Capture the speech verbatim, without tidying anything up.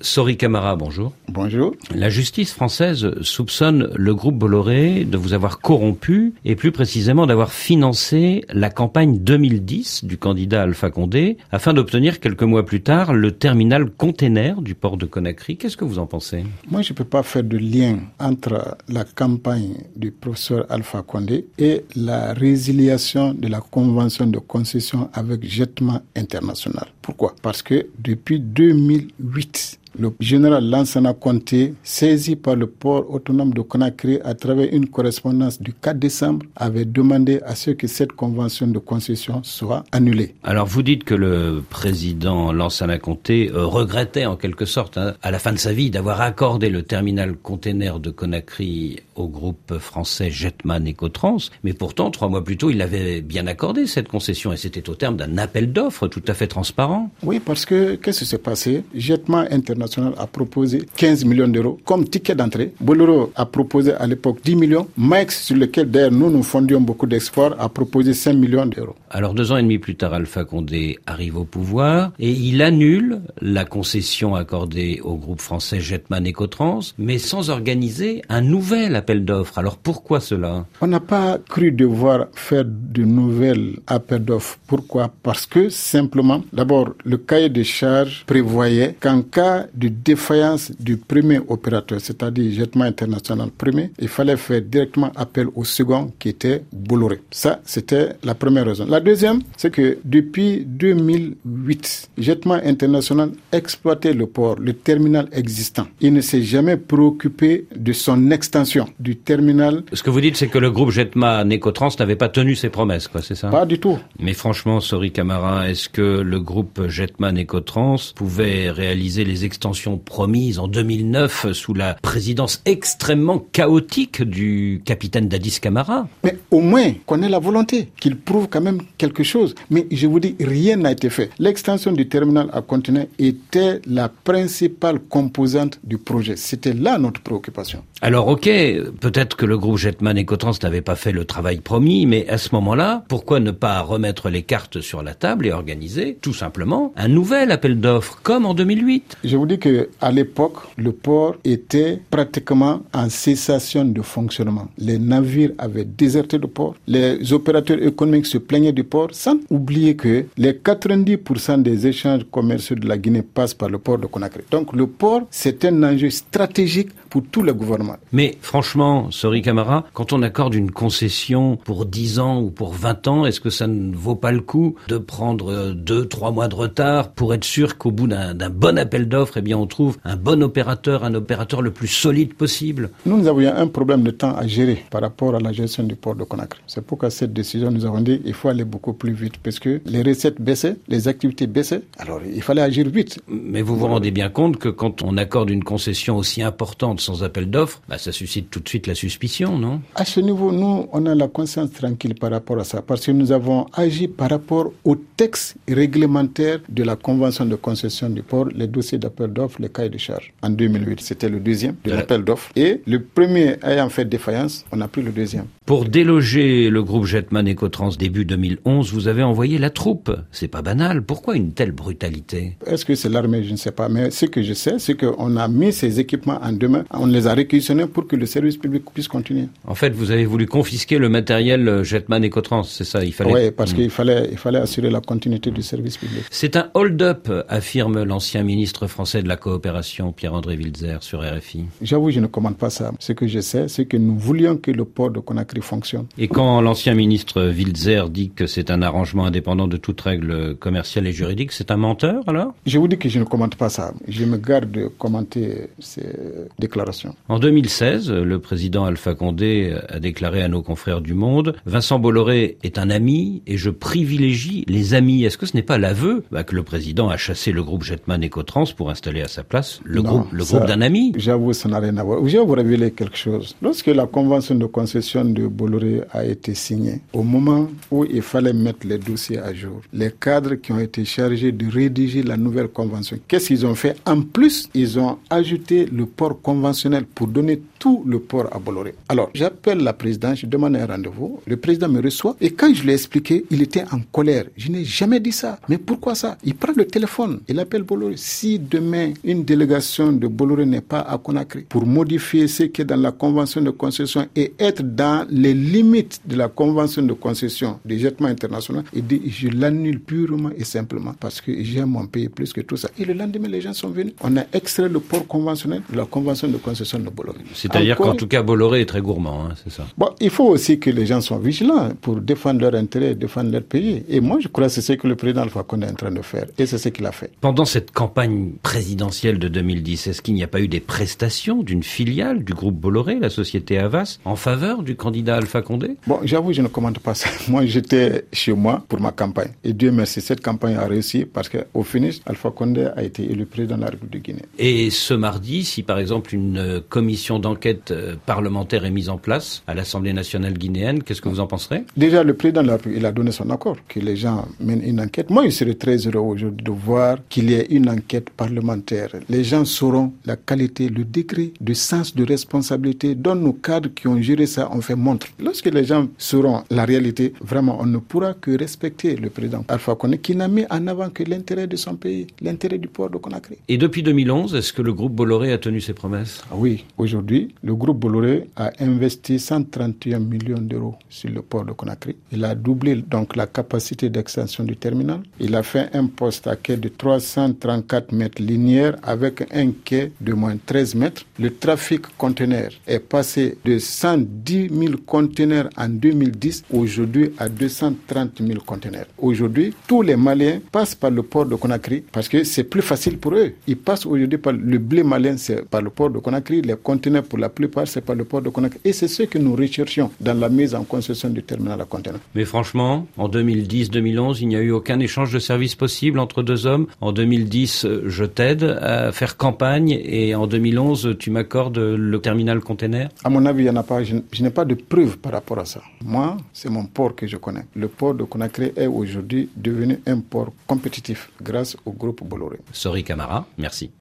Sory Camara, bonjour. Bonjour. La justice française soupçonne le groupe Bolloré de vous avoir corrompu et plus précisément d'avoir financé la campagne deux mille dix du candidat Alpha Condé afin d'obtenir quelques mois plus tard le terminal container du port de Conakry. Qu'est-ce que vous en pensez? Moi, je ne peux pas faire de lien entre la campagne du professeur Alpha Condé et la résiliation de la convention de concession avec Jetma International. Pourquoi? Parce que depuis deux mille huit, le général Lansana Conté, saisi par le port autonome de Conakry à travers une correspondance du quatre décembre, avait demandé à ce que cette convention de concession soit annulée. Alors vous dites que le président Lansana Conté euh, regrettait en quelque sorte, hein, à la fin de sa vie, d'avoir accordé le terminal container de Conakry au groupe français Jetman Ecotrans, mais pourtant, trois mois plus tôt, il avait bien accordé cette concession et c'était au terme d'un appel d'offres tout à fait transparent. Oui, parce que qu'est-ce qui s'est passé? Jetman International a proposé quinze millions d'euros comme ticket d'entrée. Bolloré a proposé à l'époque dix millions. Max, sur lequel d'ailleurs nous nous fondions beaucoup d'espoir, a proposé cinq millions d'euros. Alors deux ans et demi plus tard, Alpha Condé arrive au pouvoir et il annule la concession accordée au groupe français Jetman Ecotrans, mais sans organiser un nouvel appel d'offres. Alors pourquoi cela? On n'a pas cru devoir faire de nouvel appel d'offres. Pourquoi? Parce que simplement, d'abord, le cahier de charges prévoyait qu'en cas de défaillance du premier opérateur, c'est-à-dire Jetman International premier, il fallait faire directement appel au second qui était Bolloré. Ça, c'était la première raison. La deuxième, c'est que depuis deux mille huit, Jetman International exploitait le port, le terminal existant. Il ne s'est jamais préoccupé de son extension du terminal. Ce que vous dites, c'est que le groupe Jetman Ecotrans n'avait pas tenu ses promesses, quoi, c'est ça? Pas du tout. Mais franchement, Sory Camara, est-ce que le groupe Jetman Ecotrans pouvait réaliser les extensions promises en deux mille neuf sous la présidence extrêmement chaotique du capitaine Dadis Camara? Mais au moins qu'on ait la volonté, qu'il prouve quand même quelque chose. Mais je vous dis, rien n'a été fait. L'extension du terminal à conteneurs était la principale composante du projet. C'était là notre préoccupation. Alors ok, peut-être que le groupe Jetman Ecotrans n'avait pas fait le travail promis, mais à ce moment-là, pourquoi ne pas remettre les cartes sur la table et organiser, tout simplement, un nouvel appel d'offres, comme en deux mille huit? Je vous dis que à l'époque, le port était pratiquement en cessation de fonctionnement. Les navires avaient déserté le port. Les opérateurs économiques se plaignaient du port, sans oublier que les quatre-vingt-dix pour cent des échanges commerciaux de la Guinée passent par le port de Conakry. Donc le port, c'est un enjeu stratégique pour tous les gouvernements. Mais franchement, Sory Camara, quand on accorde une concession pour dix ans ou pour vingt ans, est-ce que ça ne vaut pas le coup de prendre deux, trois mois de retard pour être sûr qu'au bout d'un, d'un bon appel d'offres, eh bien on trouve un bon opérateur, un opérateur le plus solide possible? Nous, nous avions un problème de temps à gérer par rapport à la gestion du port de Conakry. C'est pourquoi cette décision, nous avons dit qu'il faut aller beaucoup plus vite parce que les recettes baissaient, les activités baissaient. Alors, il fallait agir vite. Mais vous vous rendez bien compte que quand on accorde une concession aussi importante sans appel d'offres, bah, ça suscite tout de suite la suspicion, non? À ce niveau, nous, on a la conscience tranquille par rapport à ça parce que nous avons agi par rapport au texte réglementaire de la convention de concession du port, les dossiers d'appel d'offres, les cahiers de charges. En deux mille huit, c'était le deuxième de l'appel d'offres. Et le premier ayant fait défaillance, on a pris le deuxième. Pour déloger le groupe Jetman Ecotrans début deux mille onze, vous avez envoyé la troupe. C'est pas banal. Pourquoi une telle brutalité? Est-ce que c'est l'armée? Je ne sais pas. Mais ce que je sais, c'est qu'on a mis ces équipements en deux mains. On les a réquisitionnés pour que le service public puisse continuer. En fait, vous avez voulu confisquer le matériel Jetman Ecotrans, c'est ça? Il fallait... Oui, parce mmh. qu'il fallait, il fallait assurer la continuité du service public. C'est un hold-up, affirme l'ancien ministre français de la coopération, Pierre-André Wilzer, sur R F I. J'avoue, je ne commande pas ça. Ce que je sais, c'est que nous voulions que le port de Conakry fonctionne. Et quand l'ancien ministre Wilzer dit que c'est un arrangement indépendant de toute règle commerciale et juridique, c'est un menteur alors? Je vous dis que je ne commente pas ça. Je me garde de commenter ces déclarations. En deux mille seize, le président Alpha Condé a déclaré à nos confrères du Monde « Vincent Bolloré est un ami et je privilégie les amis ». Est-ce que ce n'est pas l'aveu bah, que le président a chassé le groupe Jetman Ecotrans pour installer à sa place le non, groupe, le ça, groupe d'un ami? J'avoue, ça n'a rien à voir. Je vais vous révéler quelque chose. Lorsque la convention de concession de de Bolloré a été signé, au moment où il fallait mettre les dossiers à jour, les cadres qui ont été chargés de rédiger la nouvelle convention, qu'est-ce qu'ils ont fait? En plus, ils ont ajouté le port conventionnel pour donner tout le port à Bolloré. Alors, j'appelle la présidente, je demande un rendez-vous, le président me reçoit et quand je lui ai expliqué, il était en colère. Je n'ai jamais dit ça. Mais pourquoi ça? Il prend le téléphone, il appelle Bolloré. Si demain, une délégation de Bolloré n'est pas à Conakry pour modifier ce qui est dans la convention de concession et être dans les limites de la convention de concession du jettement international, il dit je l'annule purement et simplement parce que j'aime mon pays plus que tout ça. Et le lendemain, les gens sont venus. On a extrait le port conventionnel de la convention de concession de Bolloré. C'est-à-dire Encore, qu'en tout cas, Bolloré est très gourmand, hein, c'est ça? Bon, il faut aussi que les gens soient vigilants pour défendre leurs intérêts, défendre leur pays. Et moi, je crois que c'est ce que le président Alpha Condé est en train de faire. Et c'est ce qu'il a fait. Pendant cette campagne présidentielle de deux mille dix, est-ce qu'il n'y a pas eu des prestations d'une filiale du groupe Bolloré, la société Havas, en faveur du candidat Alpha Condé? Bon, j'avoue, je ne commente pas ça. Moi, j'étais chez moi pour ma campagne. Et Dieu merci, cette campagne a réussi parce qu'au finish, Alpha Condé a été élu président de la République de Guinée. Et ce mardi, si par exemple une commission d'enquête parlementaire est mise en place à l'Assemblée nationale guinéenne, qu'est-ce que vous en penserez? Déjà, le président de la République, il a donné son accord, que les gens mènent une enquête. Moi, je serais très heureux aujourd'hui de voir qu'il y ait une enquête parlementaire. Les gens sauront la qualité, le degré de sens de responsabilité dont nos cadres qui ont géré ça ont fait montre. Lorsque les gens sauront la réalité, vraiment, on ne pourra que respecter le président Alpha Condé qui n'a mis en avant que l'intérêt de son pays, l'intérêt du port de Conakry. Et depuis deux mille onze, est-ce que le groupe Bolloré a tenu ses promesses? Oui, aujourd'hui, le groupe Bolloré a investi cent trente et un millions d'euros sur le port de Conakry. Il a doublé donc la capacité d'extension du terminal. Il a fait un poste à quai de trois cent trente-quatre mètres linéaires avec un quai de moins treize mètres. Le trafic conteneur est passé de cent dix mille conteneurs en deux mille dix aujourd'hui à deux cent trente mille conteneurs. Aujourd'hui, tous les Maliens passent par le port de Conakry parce que c'est plus facile pour eux. Ils passent aujourd'hui par le blé malien, c'est par le port de Conakry. Les conteneurs, pour la plupart, c'est par le port de Conakry. Et c'est ce que nous recherchions dans la mise en concession du terminal à conteneurs. Mais franchement, en deux mille dix deux mille onze, il n'y a eu aucun échange de services possible entre deux hommes. En deux mille dix, je t'aide à faire campagne et en deux mille onze, tu m'accordes le terminal conteneur? À mon avis, il y en a pas. Je, je n'ai pas de preuves par rapport à ça. Moi, c'est mon port que je connais. Le port de Conakry est aujourd'hui devenu un port compétitif grâce au groupe Bolloré. Sori Camara, merci.